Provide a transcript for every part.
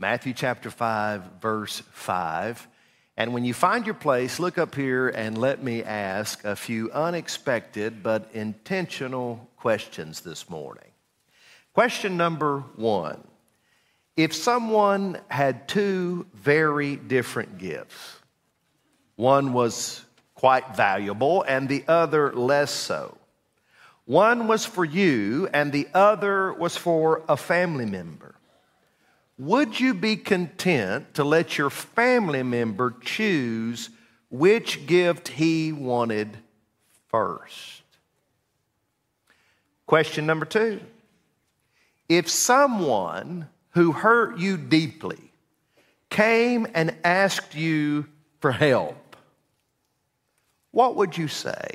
Matthew chapter 5, verse 5. And when you find your place, look up here and let me ask a few unexpected but intentional questions this morning. Question number 1. If someone had two very different gifts, one was quite valuable and the other less so. One was for you and the other was for a family member. Would you be content to let your family member choose which gift he wanted first? Question number 2. If someone who hurt you deeply came and asked you for help, what would you say?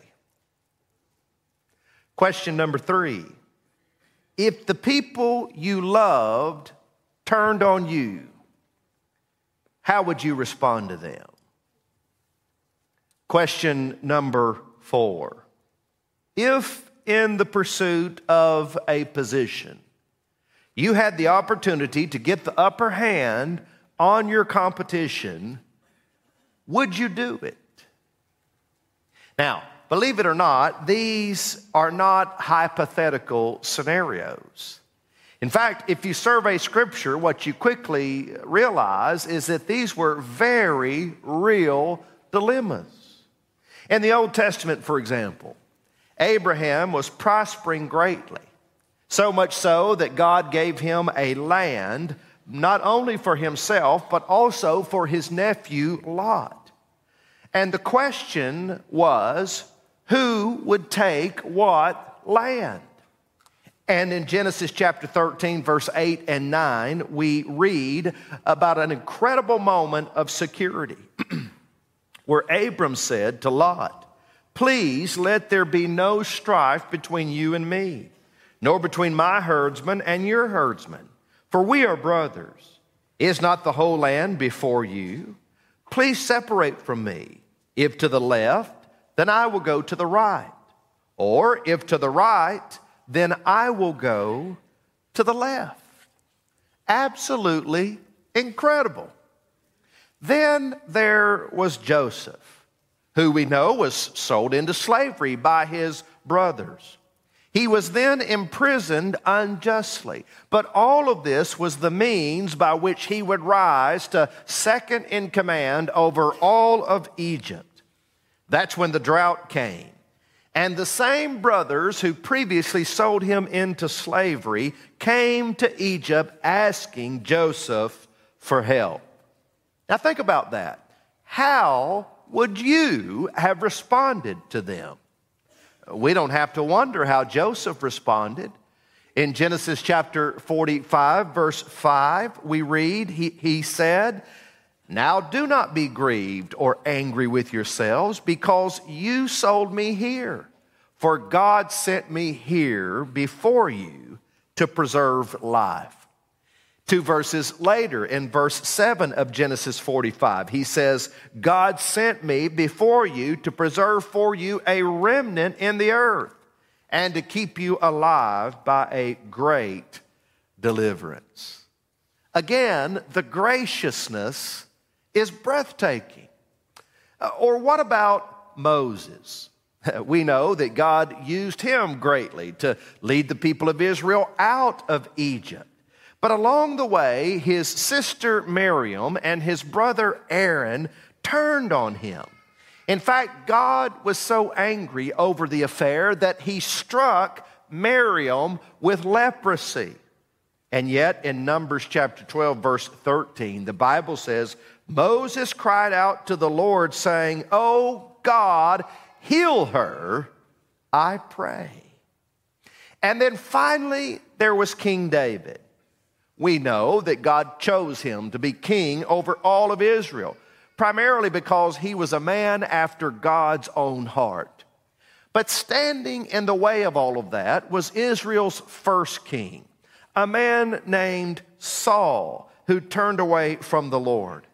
Question number 3. If the people you loved turned on you, how would you respond to them? Question number 4. If in the pursuit of a position, you had the opportunity to get the upper hand on your competition, would you do it? Now, believe it or not, these are not hypothetical scenarios. In fact, if you survey Scripture, what you quickly realize is that these were very real dilemmas. In the Old Testament, for example, Abraham was prospering greatly, so much so that God gave him a land not only for himself, but also for his nephew Lot. And the question was, who would take what land? And in Genesis chapter 13, verse 8 and 9, we read about an incredible moment of security where Abram said to Lot, "Please let there be no strife between you and me, nor between my herdsmen and your herdsmen, for we are brothers. Is not the whole land before you? Please separate from me. If to the left, then I will go to the right. Or if to the right, then I will go to the left." Absolutely incredible. Then there was Joseph, who we know was sold into slavery by his brothers. He was then imprisoned unjustly. But all of this was the means by which he would rise to second in command over all of Egypt. That's when the drought came. And the same brothers who previously sold him into slavery came to Egypt asking Joseph for help. Now think about that. How would you have responded to them? We don't have to wonder how Joseph responded. In Genesis chapter 45, verse 5, we read, he said, "Now do not be grieved or angry with yourselves because you sold me here. For God sent me here before you to preserve life." 2 verses later, in verse 7 of Genesis 45, he says, "God sent me before you to preserve for you a remnant in the earth and to keep you alive by a great deliverance." Again, the graciousness is breathtaking. Or what about Moses? We know that God used him greatly to lead the people of Israel out of Egypt. But along the way, his sister Miriam and his brother Aaron turned on him. In fact, God was so angry over the affair that he struck Miriam with leprosy. And yet, in Numbers chapter 12, verse 13, the Bible says, Moses cried out to the Lord, saying, "Oh God, heal her, I pray." And then finally, there was King David. We know that God chose him to be king over all of Israel, primarily because he was a man after God's own heart. But standing in the way of all of that was Israel's first king, a man named Saul, who turned away from the Lord.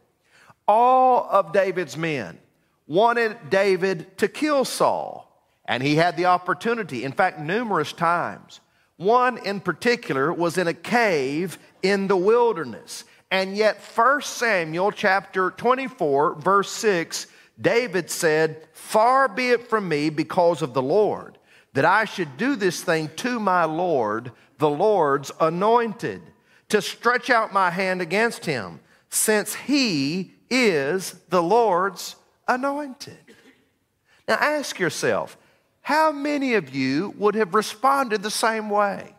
All of David's men wanted David to kill Saul, and he had the opportunity, in fact, numerous times. One in particular was in a cave in the wilderness, And yet 1 Samuel chapter 24, verse 6, David said, "Far be it from me because of the Lord, that I should do this thing to my Lord, the Lord's anointed, to stretch out my hand against him, since he is the Lord's anointed." Now ask yourself, how many of you would have responded the same way?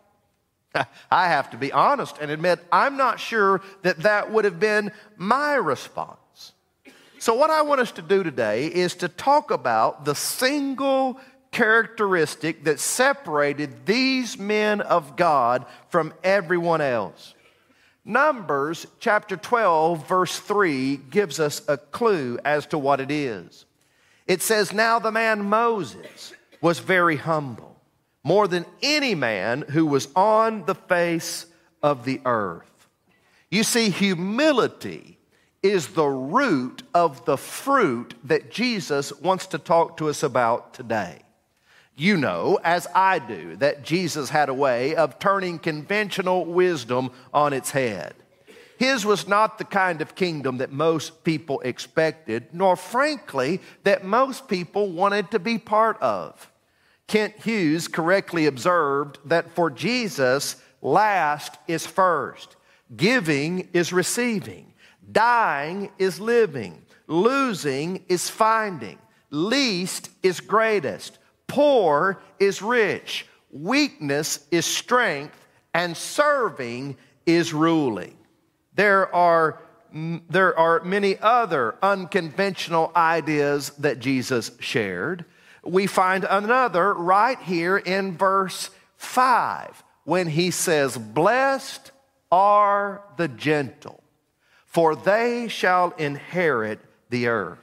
I have to be honest and admit, I'm not sure that that would have been my response. So what I want us to do today is to talk about the single characteristic that separated these men of God from everyone else. Numbers chapter 12, verse 3 gives us a clue as to what it is. It says, "Now the man Moses was very humble, more than any man who was on the face of the earth." You see, humility is the root of the fruit that Jesus wants to talk to us about today. You know, as I do, that Jesus had a way of turning conventional wisdom on its head. His was not the kind of kingdom that most people expected, nor frankly, that most people wanted to be part of. Kent Hughes correctly observed that for Jesus, last is first, giving is receiving, dying is living, losing is finding, least is greatest, poor is rich, weakness is strength, and serving is ruling. There are many other unconventional ideas that Jesus shared. We find another right here in verse 5 when he says, "Blessed are the gentle, for they shall inherit the earth."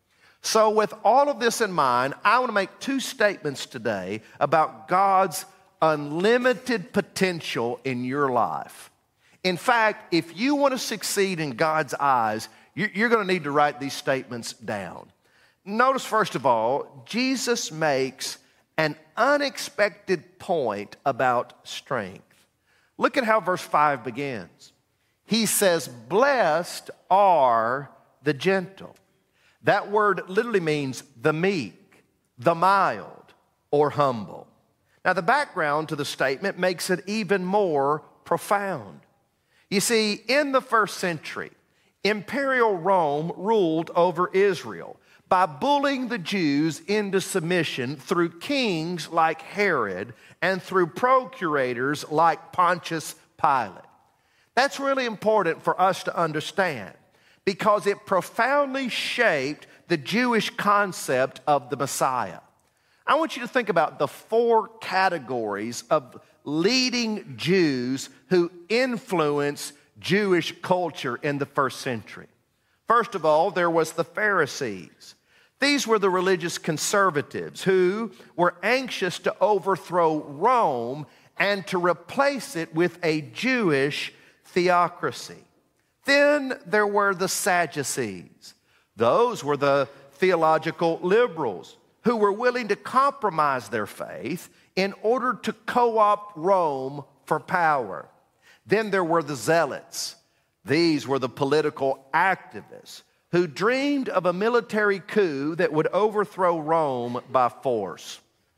So with all of this in mind, I want to make two statements today about God's unlimited potential in your life. In fact, if you want to succeed in God's eyes, you're going to need to write these statements down. Notice, first of all, Jesus makes an unexpected point about strength. Look at how verse 5 begins. He says, "Blessed are the gentle." That word literally means the meek, the mild, or humble. Now, the background to the statement makes it even more profound. You see, in the first century, Imperial Rome ruled over Israel by bullying the Jews into submission through kings like Herod and through procurators like Pontius Pilate. That's really important for us to understand because it profoundly shaped the Jewish concept of the Messiah. I want you to think about the four categories of leading Jews who influenced Jewish culture in the first century. First of all, there was the Pharisees. These were the religious conservatives who were anxious to overthrow Rome and to replace it with a Jewish theocracy. Then there were the Sadducees. Those were the theological liberals who were willing to compromise their faith in order to co-opt Rome for power. Then there were the Zealots. These were the political activists who dreamed of a military coup that would overthrow Rome by force.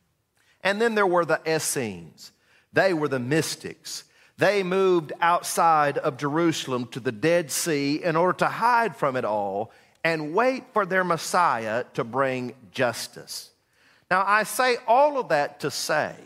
And then there were the Essenes. They were the mystics. They moved outside of Jerusalem to the Dead Sea in order to hide from it all and wait for their Messiah to bring justice. Now, I say all of that to say,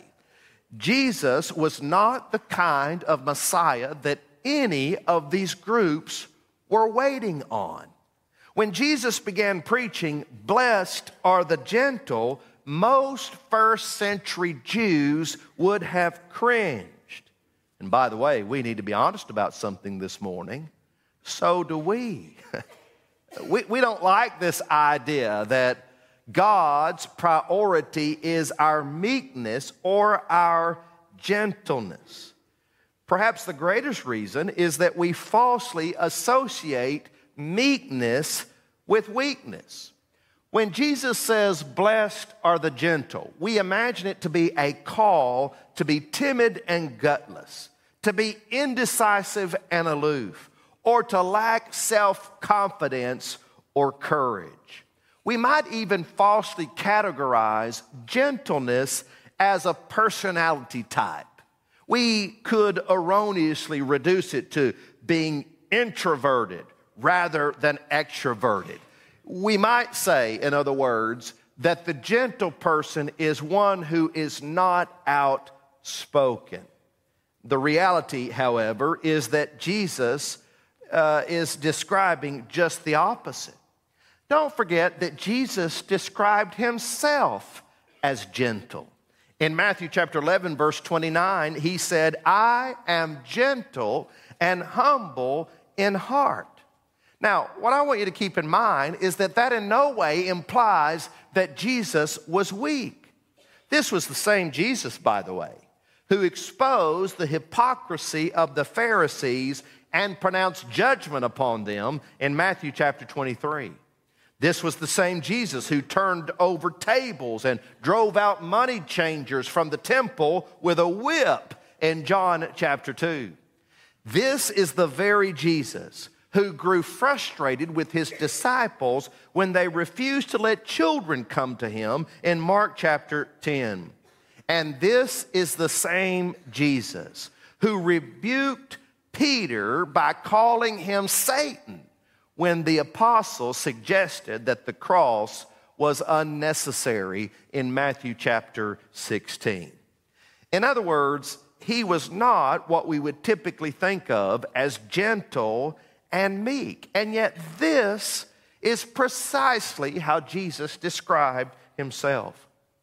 Jesus was not the kind of Messiah that any of these groups were waiting on. When Jesus began preaching, "Blessed are the gentle," most first century Jews would have cringed. And by the way, we need to be honest about something this morning. So do we. We don't like this idea that God's priority is our meekness or our gentleness. Perhaps the greatest reason is that we falsely associate meekness with weakness. When Jesus says, "Blessed are the gentle," we imagine it to be a call to be timid and gutless, to be indecisive and aloof, or to lack self-confidence or courage. We might even falsely categorize gentleness as a personality type. We could erroneously reduce it to being introverted rather than extroverted. We might say, in other words, that the gentle person is one who is not outspoken. The reality, however, is that Jesus is describing just the opposite. Don't forget that Jesus described himself as gentle. In Matthew chapter 11, verse 29, he said, "I am gentle and humble in heart." Now, what I want you to keep in mind is that in no way implies that Jesus was weak. This was the same Jesus, by the way, who exposed the hypocrisy of the Pharisees and pronounced judgment upon them in Matthew chapter 23. This was the same Jesus who turned over tables and drove out money changers from the temple with a whip in John chapter 2. This is the very Jesus who grew frustrated with his disciples when they refused to let children come to him in Mark chapter 10. And this is the same Jesus who rebuked Peter by calling him Satan when the apostles suggested that the cross was unnecessary in Matthew chapter 16. In other words, he was not what we would typically think of as gentle and meek. And yet this is precisely how Jesus described himself.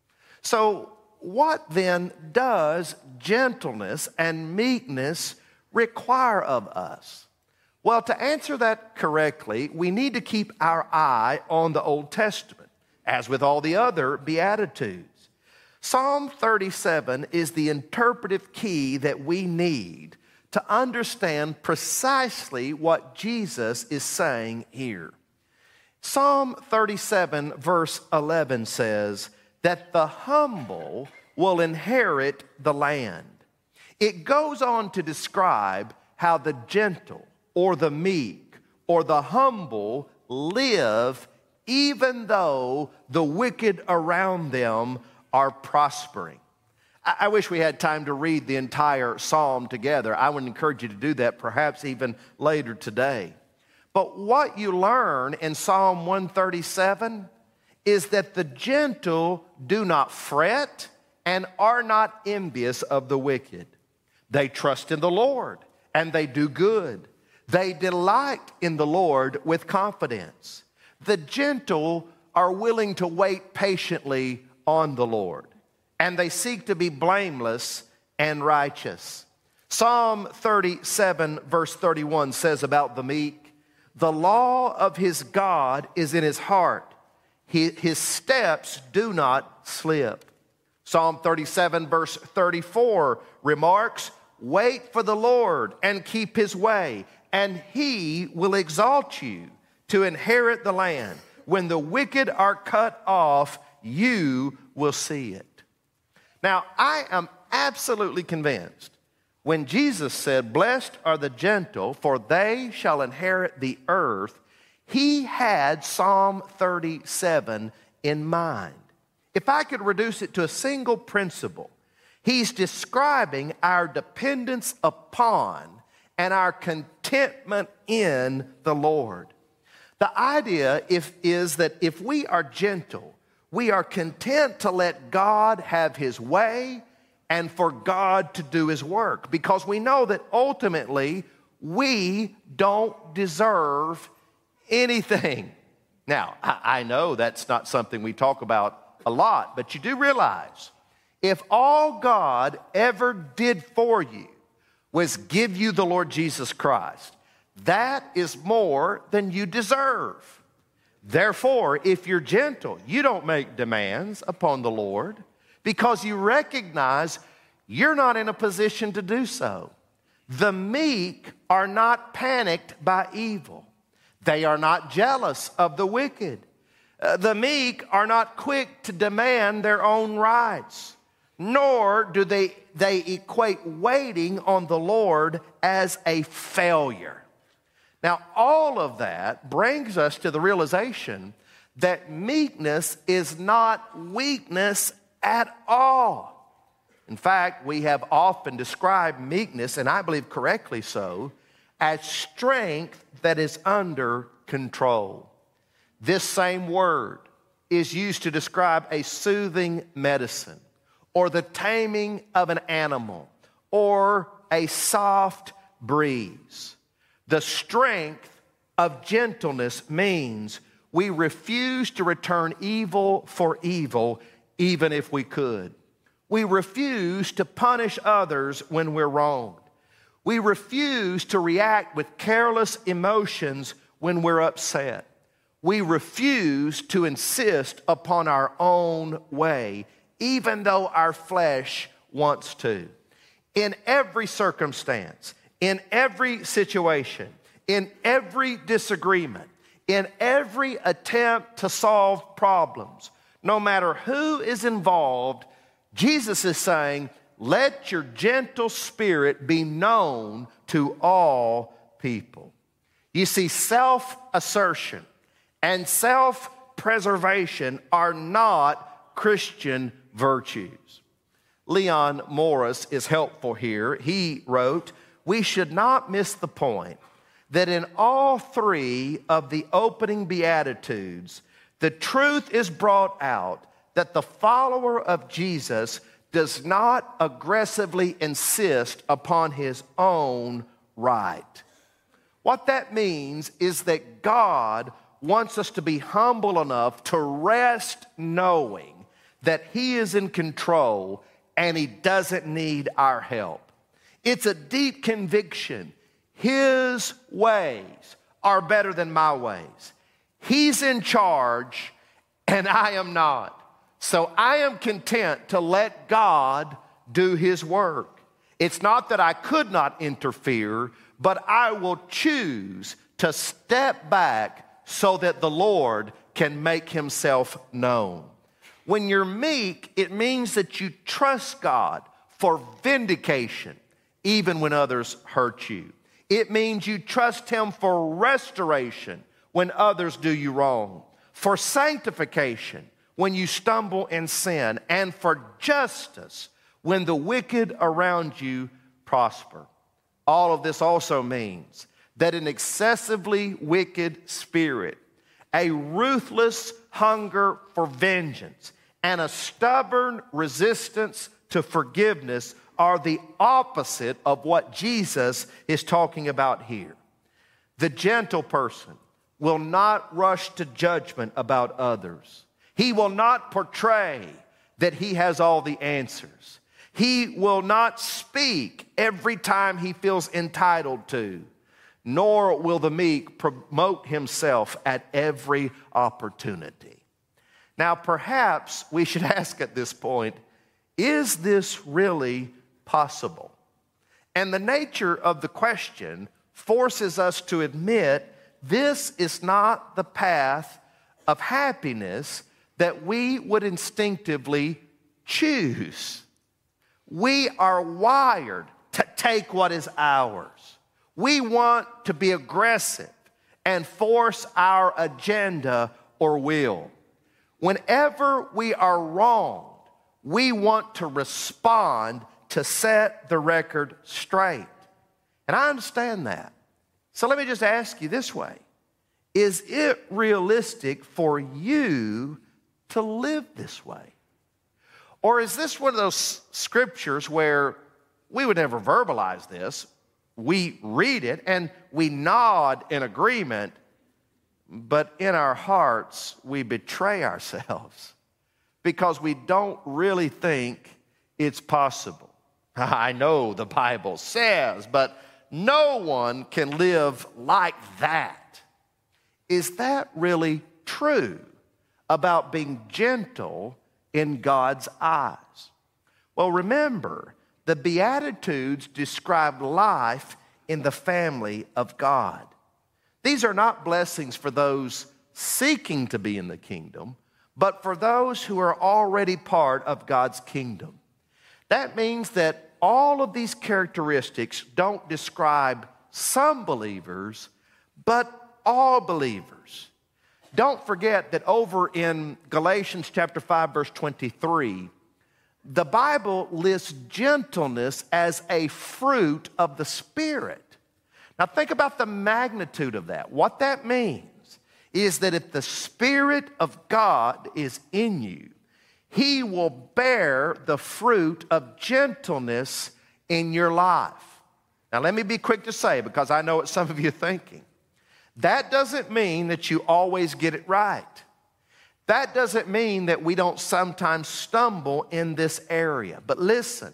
So what then does gentleness and meekness require of us? Well, to answer that correctly, we need to keep our eye on the Old Testament, as with all the other Beatitudes. Psalm 37 is the interpretive key that we need to understand precisely what Jesus is saying here. Psalm 37 verse 11 says that the humble will inherit the land. It goes on to describe how the gentle or the meek or the humble live even though the wicked around them are prospering. I wish we had time to read the entire psalm together. I would encourage you to do that perhaps even later today. But what you learn in Psalm 137 is that the gentle do not fret and are not envious of the wicked. They trust in the Lord and they do good. They delight in the Lord with confidence. The gentle are willing to wait patiently on the Lord, and they seek to be blameless and righteous. Psalm 37 verse 31 says about the meek, "The law of his God is in his heart. His steps do not slip." Psalm 37 verse 34 remarks, "Wait for the Lord and keep his way, and he will exalt you to inherit the land. When the wicked are cut off, you will see it." Now, I am absolutely convinced when Jesus said, "Blessed are the gentle, for they shall inherit the earth," he had Psalm 37 in mind. If I could reduce it to a single principle, he's describing our dependence upon and our contentment in the Lord. The idea is that if we are gentle, we are content to let God have his way and for God to do his work, because we know that ultimately we don't deserve anything. Now, I know that's not something we talk about a lot, but you do realize if all God ever did for you was give you the Lord Jesus Christ, that is more than you deserve. Therefore, if you're gentle, you don't make demands upon the Lord because you recognize you're not in a position to do so. The meek are not panicked by evil. They are not jealous of the wicked. The meek are not quick to demand their own rights, nor do they equate waiting on the Lord as a failure. Now, all of that brings us to the realization that meekness is not weakness at all. In fact, we have often described meekness, and I believe correctly so, as strength that is under control. This same word is used to describe a soothing medicine, or the taming of an animal, or a soft breeze. The strength of gentleness means we refuse to return evil for evil, even if we could. We refuse to punish others when we're wronged. We refuse to react with careless emotions when we're upset. We refuse to insist upon our own way, even though our flesh wants to. In every circumstance, in every situation, in every disagreement, in every attempt to solve problems, no matter who is involved, Jesus is saying, let your gentle spirit be known to all people. You see, self-assertion and self-preservation are not Christian virtues. Leon Morris is helpful here. He wrote, we should not miss the point that in all three of the opening Beatitudes, the truth is brought out that the follower of Jesus does not aggressively insist upon his own right. What that means is that God wants us to be humble enough to rest knowing that he is in control and he doesn't need our help. It's a deep conviction. His ways are better than my ways. He's in charge and I am not. So I am content to let God do his work. It's not that I could not interfere, but I will choose to step back so that the Lord can make himself known. When you're meek, it means that you trust God for vindication, even when others hurt you. It means you trust him for restoration when others do you wrong, for sanctification when you stumble in sin, and for justice when the wicked around you prosper. All of this also means that an excessively wicked spirit, a ruthless hunger for vengeance, and a stubborn resistance to forgiveness are the opposite of what Jesus is talking about here. The gentle person will not rush to judgment about others. He will not portray that he has all the answers. He will not speak every time he feels entitled to, nor will the meek promote himself at every opportunity. Now, perhaps we should ask at this point, is this really possible? And the nature of the question forces us to admit this is not the path of happiness that we would instinctively choose. We are wired to take what is ours. We want to be aggressive and force our agenda or will. Whenever we are wronged, we want to respond to set the record straight. And I understand that. So let me just ask you this way. Is it realistic for you to live this way? Or is this one of those scriptures where we would never verbalize this? We read it and we nod in agreement, but in our hearts we betray ourselves because we don't really think it's possible. I know the Bible says, but no one can live like that. Is that really true about being gentle in God's eyes? Well, remember, the Beatitudes describe life in the family of God. These are not blessings for those seeking to be in the kingdom, but for those who are already part of God's kingdom. That means that all of these characteristics don't describe some believers, but all believers. Don't forget that over in Galatians chapter 5, verse 23, the Bible lists gentleness as a fruit of the Spirit. Now think about the magnitude of that. What that means is that if the Spirit of God is in you, He will bear the fruit of gentleness in your life. Now let me be quick to say, because I know what some of you are thinking. That doesn't mean that you always get it right. That doesn't mean that we don't sometimes stumble in this area. But listen,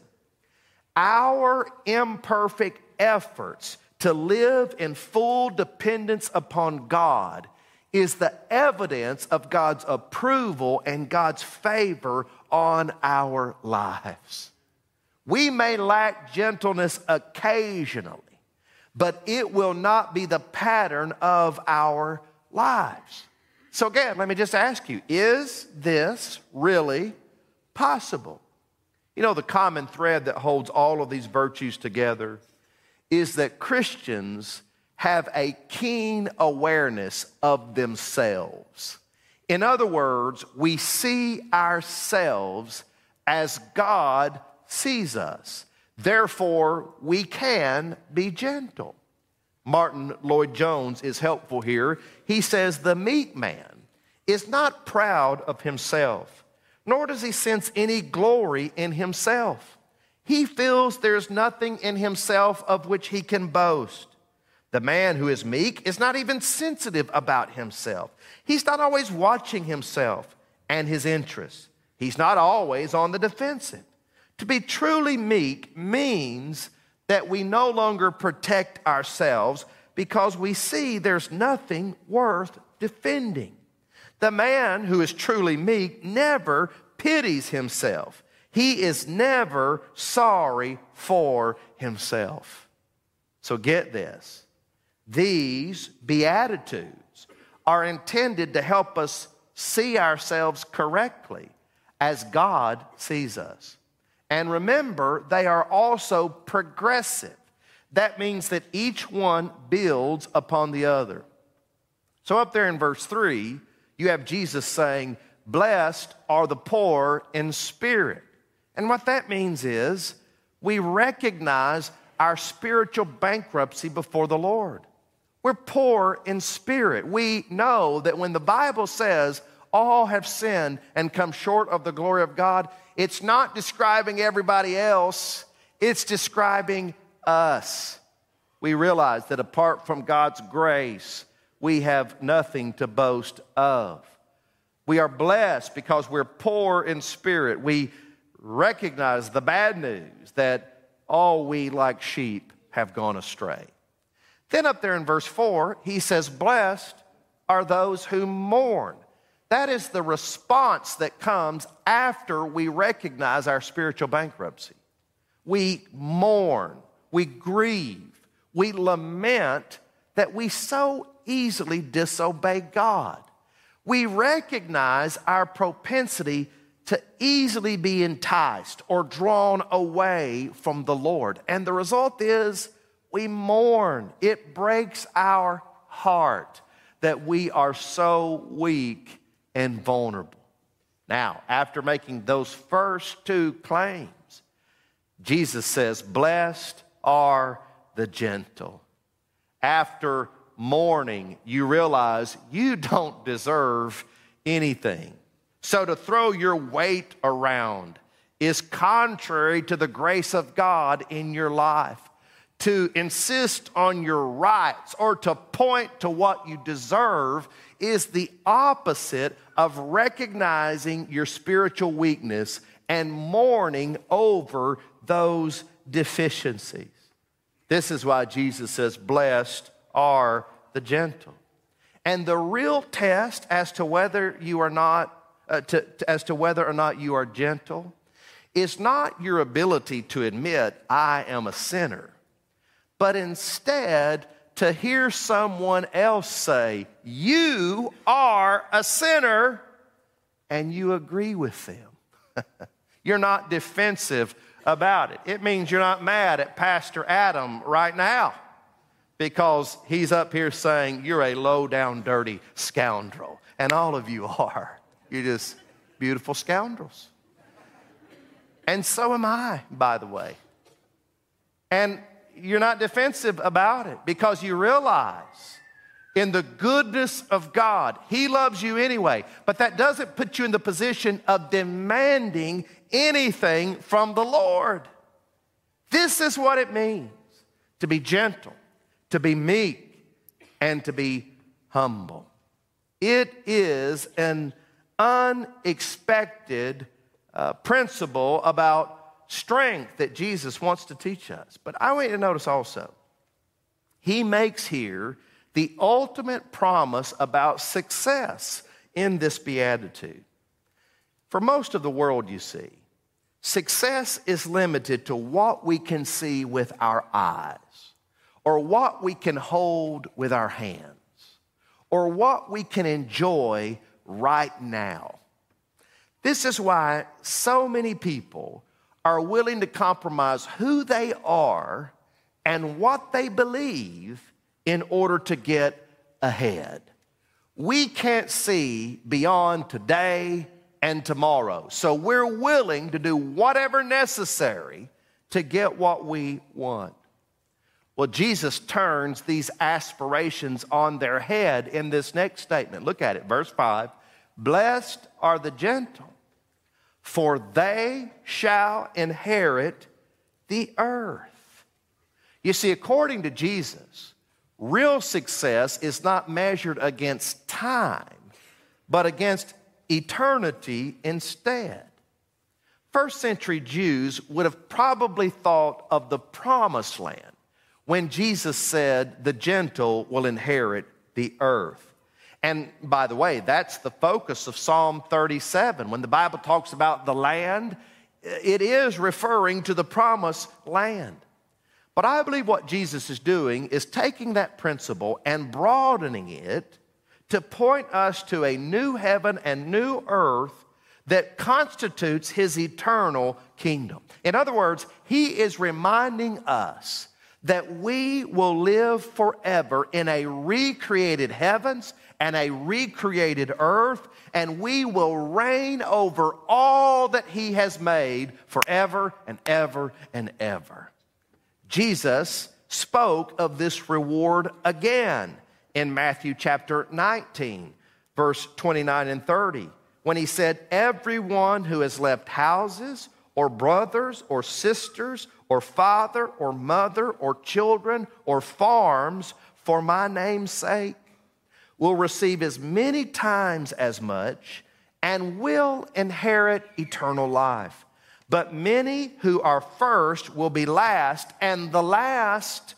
our imperfect efforts to live in full dependence upon God is the evidence of God's approval and God's favor on our lives. We may lack gentleness occasionally, but it will not be the pattern of our lives. So again, let me just ask you, is this really possible? You know, the common thread that holds all of these virtues together is that Christians have a keen awareness of themselves. In other words, we see ourselves as God sees us. Therefore, we can be gentle. Martin Lloyd-Jones is helpful here. He says, the meek man is not proud of himself, nor does he sense any glory in himself. He feels there's nothing in himself of which he can boast. The man who is meek is not even sensitive about himself. He's not always watching himself and his interests. He's not always on the defensive. To be truly meek means that we no longer protect ourselves because we see there's nothing worth defending. The man who is truly meek never pities himself. He is never sorry for himself. So get this. These Beatitudes are intended to help us see ourselves correctly as God sees us. And remember, they are also progressive. That means that each one builds upon the other. So up there in verse 3, you have Jesus saying, blessed are the poor in spirit. And what that means is we recognize our spiritual bankruptcy before the Lord. We're poor in spirit. We know that when the Bible says all have sinned and come short of the glory of God, it's not describing everybody else, it's describing us. We realize that apart from God's grace, we have nothing to boast of. We are blessed because we're poor in spirit. We recognize the bad news that all we like sheep have gone astray. Then up there in verse 4, he says, blessed are those who mourn. That is the response that comes after we recognize our spiritual bankruptcy. We mourn, we grieve, we lament that we so easily disobey God. We recognize our propensity to easily be enticed or drawn away from the Lord. And the result is we mourn. It breaks our heart that we are so weak and vulnerable. Now, after making those first two claims, Jesus says, blessed are the gentle. After mourning, you realize you don't deserve anything. So to throw your weight around is contrary to the grace of God in your life. To insist on your rights or to point to what you deserve is the opposite of recognizing your spiritual weakness and mourning over those deficiencies. This is why Jesus says, blessed are the gentle. And the real test as to whether you are not whether or not you are gentle is not your ability to admit, I am a sinner, but instead to hear someone else say, you are a sinner, and you agree with them. You're not defensive about it. It means you're not mad at Pastor Adam right now because he's up here saying, you're a low down, dirty scoundrel. And all of you are. You're just beautiful scoundrels. And so am I, by the way. And you're not defensive about it because you realize in the goodness of God, he loves you anyway. But that doesn't put you in the position of demanding anything from the Lord. This is what it means to be gentle, to be meek, and to be humble. It is an unexpected principle about strength that Jesus wants to teach us. But I want you to notice also, he makes here the ultimate promise about success in this beatitude. For most of the world, you see, success is limited to what we can see with our eyes, or what we can hold with our hands, or what we can enjoy right now. This is why so many people are willing to compromise who they are and what they believe in order to get ahead. We can't see beyond today and tomorrow, so we're willing to do whatever necessary to get what we want. Well, Jesus turns these aspirations on their head in this next statement. Look at it, verse 5. Blessed are the gentle, for they shall inherit the earth. You see, according to Jesus, real success is not measured against time, but against eternity instead. First century Jews would have probably thought of the promised land when Jesus said, the gentle will inherit the earth. And by the way, that's the focus of Psalm 37. When the Bible talks about the land, it is referring to the promised land. But I believe what Jesus is doing is taking that principle and broadening it to point us to a new heaven and new earth that constitutes his eternal kingdom. In other words, he is reminding us that we will live forever in a recreated heavens and a recreated earth, and we will reign over all that he has made forever and ever and ever. Jesus spoke of this reward again in Matthew chapter 19, verse 29 and 30, when he said, everyone who has left houses or brothers or sisters or father or mother or children or farms for my name's sake will receive as many times as much and will inherit eternal life. But many who are first will be last, and the last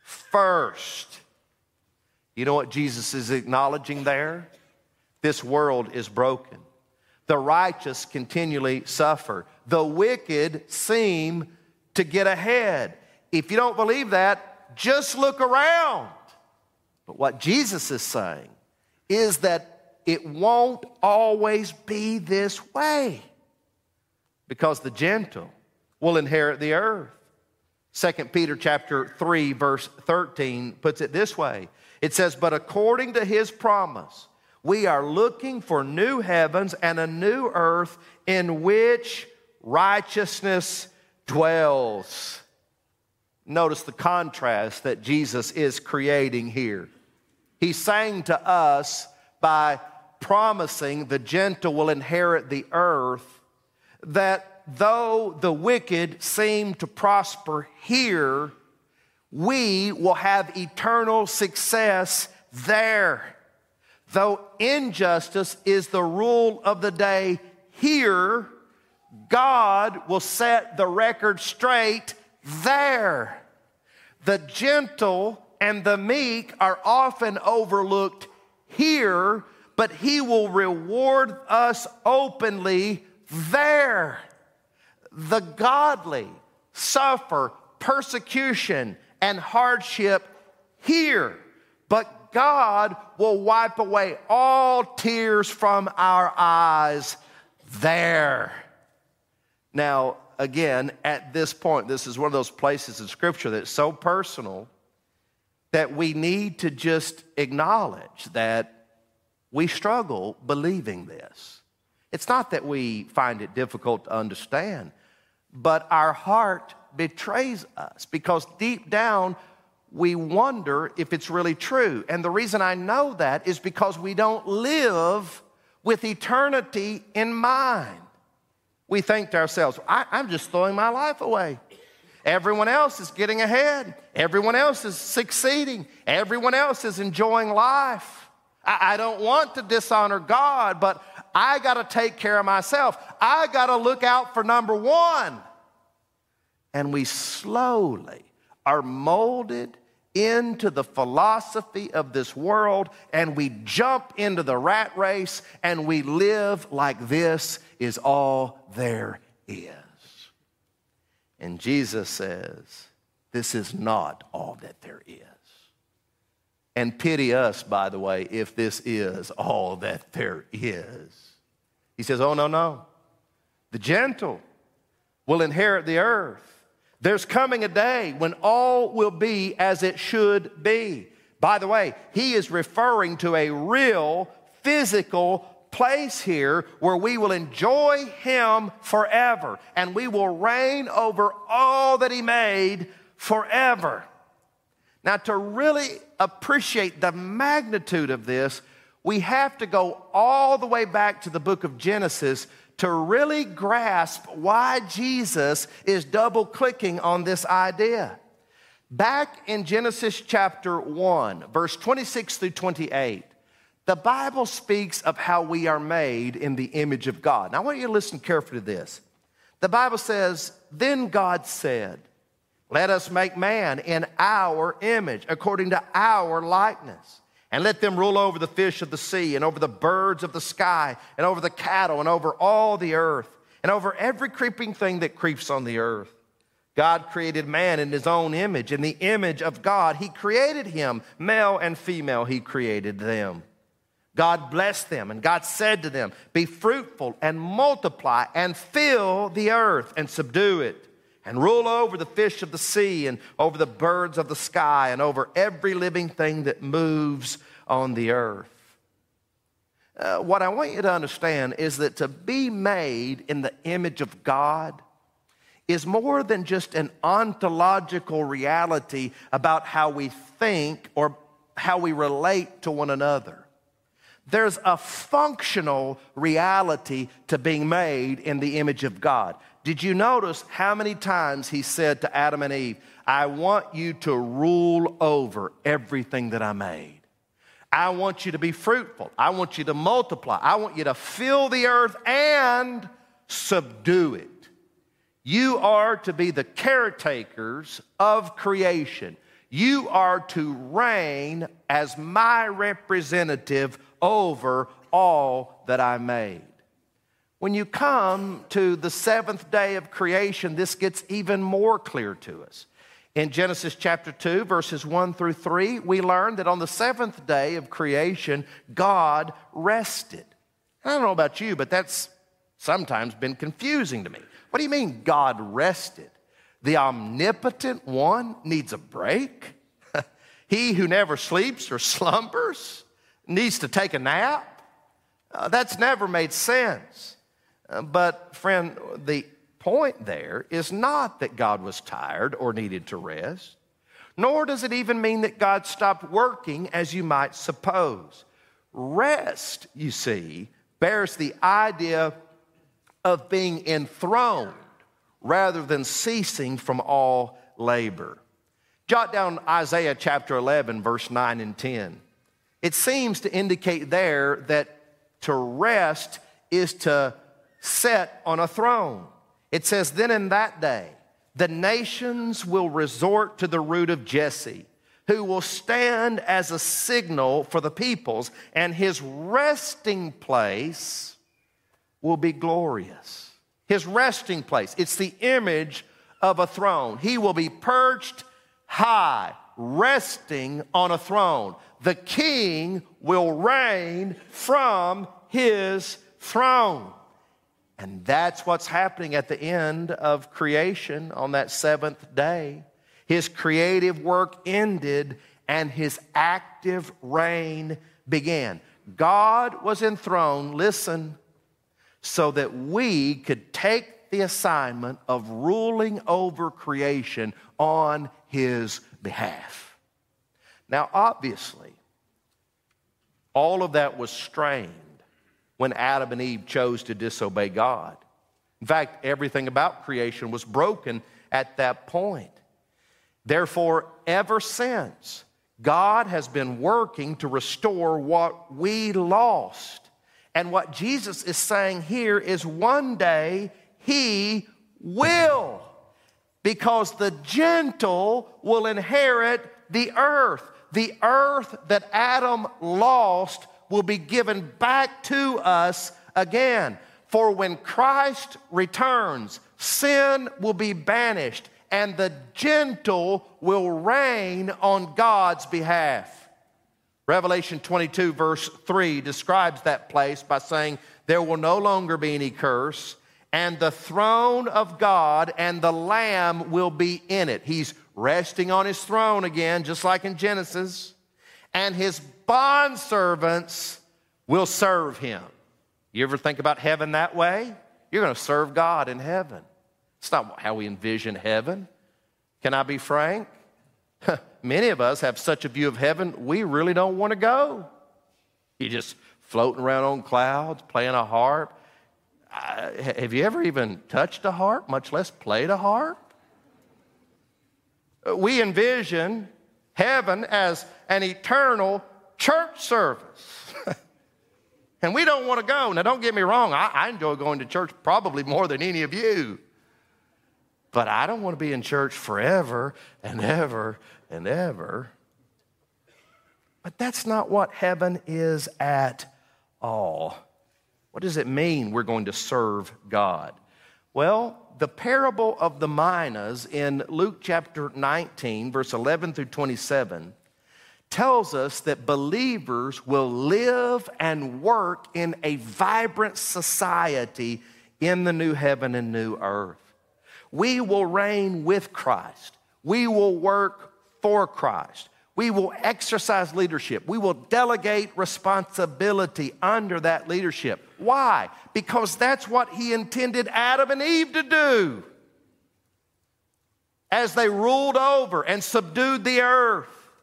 first. You know what Jesus is acknowledging there? This world is broken. The righteous continually suffer. The wicked seem to get ahead. If you don't believe that, just look around. But what Jesus is saying is that it won't always be this way, because the gentle will inherit the earth. 2 Peter chapter 3, verse 13 puts it this way. It says, but according to his promise, we are looking for new heavens and a new earth in which righteousness dwells. Notice the contrast that Jesus is creating here. He's saying to us, by promising the gentle will inherit the earth, that though the wicked seem to prosper here, we will have eternal success there. Though injustice is the rule of the day here, God will set the record straight there. The gentle and the meek are often overlooked here, but he will reward us openly there. The godly suffer persecution and hardship here, but God will wipe away all tears from our eyes there. Now, again, at this point, this is one of those places in Scripture that's so personal that we need to just acknowledge that we struggle believing this. It's not that we find it difficult to understand, but our heart betrays us because deep down we wonder if it's really true. And the reason I know that is because we don't live with eternity in mind. We think to ourselves, I'm just throwing my life away. Everyone else is getting ahead. Everyone else is succeeding. Everyone else is enjoying life. I don't want to dishonor God, but I got to take care of myself. I got to look out for number one. And we slowly are molded into the philosophy of this world, and we jump into the rat race, and we live like this is all there is. And Jesus says, this is not all that there is. And pity us, by the way, if this is all that there is. He says, oh, no. The gentle will inherit the earth. There's coming a day when all will be as it should be. By the way, he is referring to a real physical place here where we will enjoy him forever, and we will reign over all that he made forever. Now, to really appreciate the magnitude of this, we have to go all the way back to the book of Genesis to really grasp why Jesus is double-clicking on this idea. Back in Genesis chapter 1, verse 26 through 28, the Bible speaks of how we are made in the image of God. Now, I want you to listen carefully to this. The Bible says, then God said, let us make man in our image, according to our likeness. And let them rule over the fish of the sea, and over the birds of the sky, and over the cattle, and over all the earth, and over every creeping thing that creeps on the earth. God created man in his own image. In the image of God, he created him. Male and female, he created them. God blessed them, and God said to them, be fruitful and multiply and fill the earth and subdue it, and rule over the fish of the sea, and over the birds of the sky, and over every living thing that moves on the earth. What I want you to understand is that to be made in the image of God is more than just an ontological reality about how we think or how we relate to one another. There's a functional reality to being made in the image of God. Did you notice how many times he said to Adam and Eve, I want you to rule over everything that I made. I want you to be fruitful. I want you to multiply. I want you to fill the earth and subdue it. You are to be the caretakers of creation. You are to reign as my representative over all that I made. When you come to the seventh day of creation, this gets even more clear to us. In Genesis chapter 2, verses 1 through 3, we learn that on the seventh day of creation, God rested. I don't know about you, but that's sometimes been confusing to me. What do you mean God rested? The omnipotent one needs a break? He who never sleeps or slumbers needs to take a nap? That's never made sense. But friend, the point there is not that God was tired or needed to rest, nor does it even mean that God stopped working as you might suppose. Rest, you see, bears the idea of being enthroned rather than ceasing from all labor. Jot down Isaiah chapter 11, verse 9 and 10. It seems to indicate there that to rest is to set on a throne. It says, then in that day, the nations will resort to the root of Jesse, who will stand as a signal for the peoples, and his resting place will be glorious. His resting place, it's the image of a throne. He will be perched high, resting on a throne. The king will reign from his throne. And that's what's happening at the end of creation on that seventh day. His creative work ended, and his active reign began. God was enthroned, listen, so that we could take the assignment of ruling over creation on his behalf. Now, obviously, all of that was strained when Adam and Eve chose to disobey God. In fact, everything about creation was broken at that point. Therefore, ever since, God has been working to restore what we lost. And what Jesus is saying here is one day he will, because the gentle will inherit the earth. The earth that Adam lost will be given back to us again. For when Christ returns, sin will be banished, and the gentle will reign on God's behalf. Revelation 22 verse 3 describes that place by saying, there will no longer be any curse, and the throne of God and the Lamb will be in it. He's resting on his throne again, just like in Genesis, and his bondservants will serve him. You ever think about heaven that way? You're going to serve God in heaven. It's not how we envision heaven. Can I be frank? Many of us have such a view of heaven, we really don't want to go. You're just floating around on clouds, playing a harp. Have you ever even touched a harp, much less played a harp? We envision heaven as an eternal church service. And we don't want to go. Now, don't get me wrong. I enjoy going to church probably more than any of you. But I don't want to be in church forever and ever and ever. But that's not what heaven is at all. What does it mean we're going to serve God? Well, the parable of the minas in Luke chapter 19, verse 11 through 27, tells us that believers will live and work in a vibrant society in the new heaven and new earth. We will reign with Christ. We will work for Christ. We will exercise leadership. We will delegate responsibility under that leadership. Why? Because that's what he intended Adam and Eve to do as they ruled over and subdued the earth.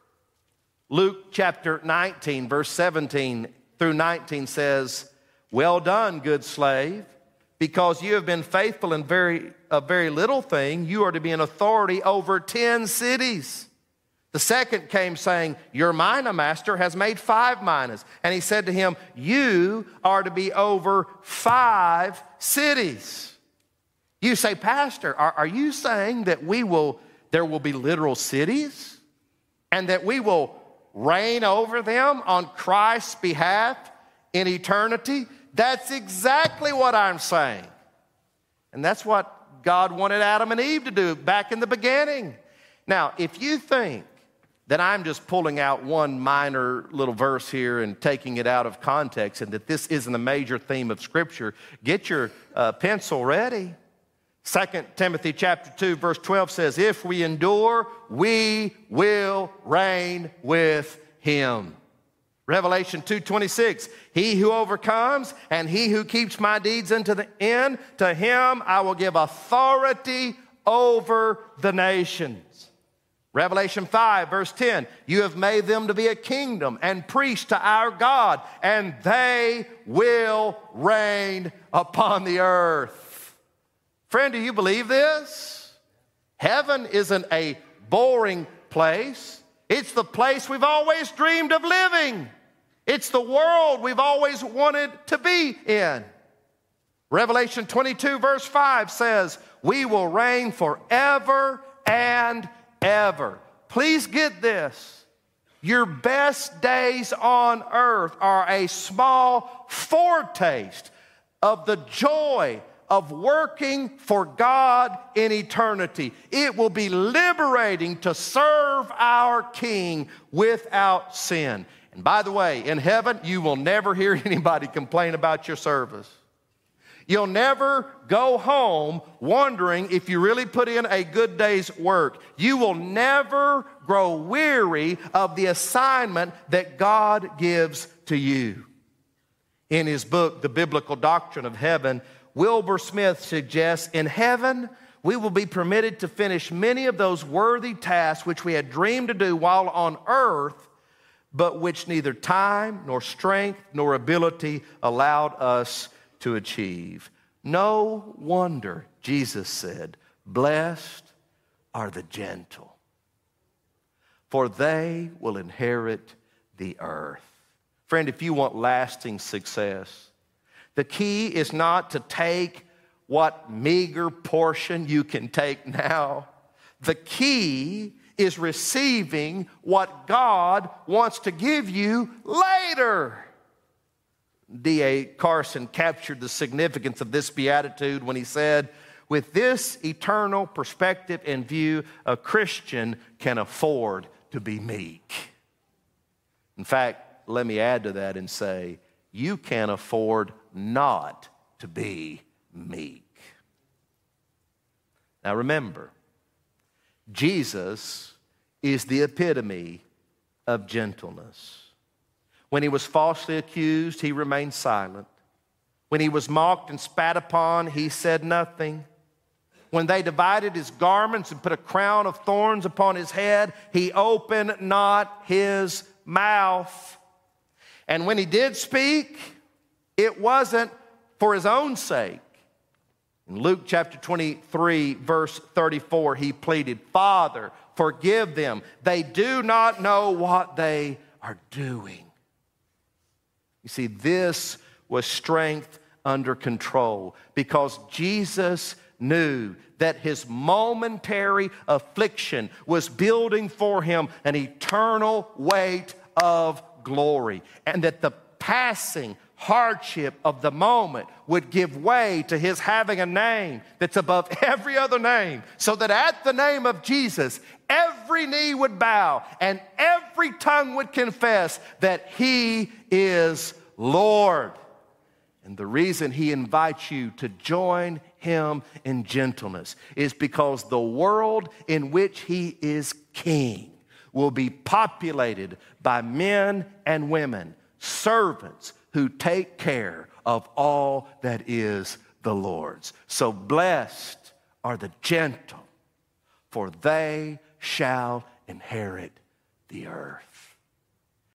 Luke chapter 19, verse 17 through 19 says, well done, good slave, because you have been faithful in a very little thing, you are to be an authority over 10 cities. The second came saying, your mina master has made 5 minas. And he said to him, you are to be over 5 cities. You say, Pastor, are you saying that there will be literal cities? And that we will reign over them on Christ's behalf in eternity? That's exactly what I'm saying. And that's what God wanted Adam and Eve to do back in the beginning. Now, if you think that I'm just pulling out one minor little verse here and taking it out of context and that this isn't a major theme of Scripture, get your pencil ready. 2 Timothy chapter 2, verse 12 says, if we endure, we will reign with him. Revelation 2:26, he who overcomes and he who keeps my deeds unto the end, to him I will give authority over the nations. Revelation 5, verse 10, you have made them to be a kingdom and priests to our God, and they will reign upon the earth. Friend, do you believe this? Heaven isn't a boring place. It's the place we've always dreamed of living. It's the world we've always wanted to be in. Revelation 22, verse 5 says, we will reign forever and ever. Please get this. Your best days on earth are a small foretaste of the joy of working for God in eternity. It will be liberating to serve our King without sin. And by the way, in heaven, you will never hear anybody complain about your service. You'll never go home wondering if you really put in a good day's work. You will never grow weary of the assignment that God gives to you. In his book, The Biblical Doctrine of Heaven, Wilbur Smith suggests, in heaven, we will be permitted to finish many of those worthy tasks which we had dreamed to do while on earth, but which neither time nor strength nor ability allowed us to achieve. No wonder Jesus said, "Blessed are the gentle, for they will inherit the earth." Friend, if you want lasting success, the key is not to take what meager portion you can take now. The key is receiving what God wants to give you later. D.A. Carson captured the significance of this beatitude when he said, "With this eternal perspective in view, a Christian can afford to be meek." In fact, let me add to that and say, you can afford not to be meek. Now remember, Jesus is the epitome of gentleness. When he was falsely accused, he remained silent. When he was mocked and spat upon, he said nothing. When they divided his garments and put a crown of thorns upon his head, he opened not his mouth. And when he did speak, it wasn't for his own sake. In Luke chapter 23, verse 34, he pleaded, "Father, forgive them. They do not know what they are doing." You see, this was strength under control because Jesus knew that his momentary affliction was building for him an eternal weight of glory, and that the passing hardship of the moment would give way to his having a name that's above every other name, so that at the name of Jesus, every knee would bow and every tongue would confess that he is Lord. And the reason he invites you to join him in gentleness is because the world in which he is king will be populated by men and women, servants who take care of all that is the Lord's. So blessed are the gentle, for they shall inherit the earth.